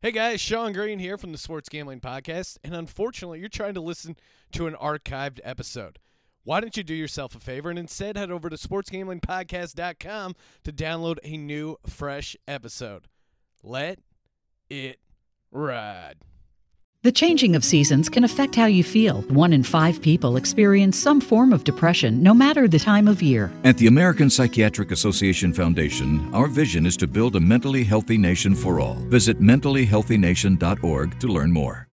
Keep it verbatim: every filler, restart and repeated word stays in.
Hey guys, Sean Green here from the Sports Gambling Podcast, and unfortunately, you're trying to listen to an archived episode. Why don't you do yourself a favor and instead head over to sports gambling podcast dot com to download a new, fresh episode. Let it ride. The changing of seasons can affect how you feel. One in five people experience some form of depression, no matter the time of year. At the American Psychiatric Association Foundation, our vision is to build a mentally healthy nation for all. Visit mentally healthy nation dot org to learn more.